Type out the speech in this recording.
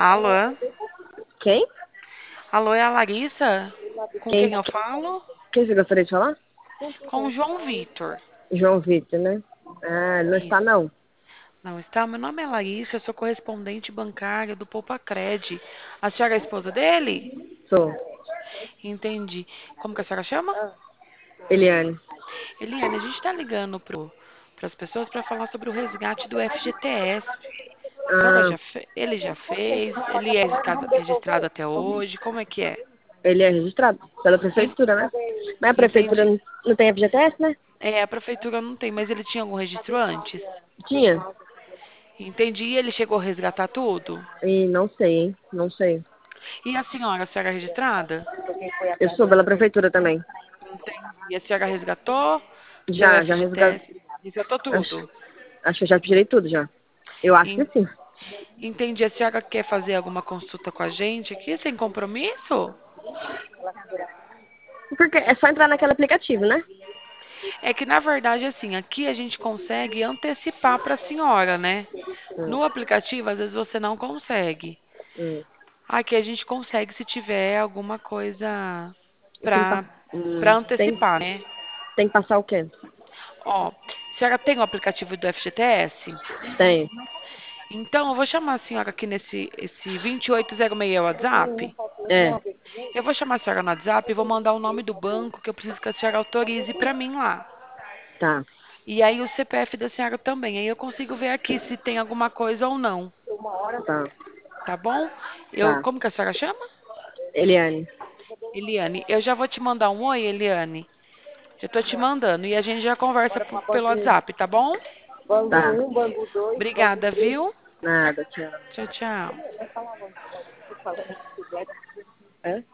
Alô? Quem? Alô, é a Larissa? Com Quem? quem eu falo? Quem você gostaria de falar? Com o João Vitor. João Vitor, né? Ah, não está Isso. não. Não está? Meu nome é Larissa, eu sou correspondente bancária do Poupa Cred. A senhora é a esposa dele? Sou. Entendi. Como que a senhora chama? Eliane. Eliane, a gente está ligando para as pessoas para falar sobre o resgate do FGTS. A senhora Ah, ele já fez? Ele é registrado até hoje? Como é que é? ele é registrado pela En- prefeitura, né? Mas a prefeitura Entendi. não tem FGTS, né? É, a prefeitura não tem, mas ele tinha algum registro antes? Tinha. Entendi. E ele chegou a resgatar tudo? E não sei, hein? Não sei. E a senhora é registrada? Eu sou pela prefeitura também. Entendi. E a senhora resgatou seu Já resgatei. FGTS? Resgatou Acho, tudo? acho que eu já tirei tudo já. Eu acho que En- sim. Entendi. A senhora quer fazer alguma consulta com a gente aqui, sem compromisso? Porque é só entrar naquele aplicativo, né? É que, na verdade, assim, aqui a gente consegue antecipar para a senhora, né? Hum, No aplicativo, às vezes você não consegue. hum. Aqui a gente consegue se tiver alguma coisa E tem que, para para tem, antecipar, né? tem que passar o quê? Ó, a senhora tem o aplicativo do FGTS? Tem. Então, eu vou chamar a senhora aqui nesse esse 2806 WhatsApp. É, Eu vou chamar a senhora no WhatsApp e vou mandar o nome do banco que eu preciso que a senhora autorize para mim lá. tá, E aí o CPF da senhora também. Aí eu consigo ver aqui se tem alguma coisa ou não. tá, Tá bom? tá. Como que a senhora chama? Eliane. Eliane. Eu já vou te mandar um oi, Eliane. Já tô te mandando e a gente já conversa pelo WhatsApp, tá bom? Tá. Obrigada, viu? Nada, tchau. Tchau, tchau. Hã?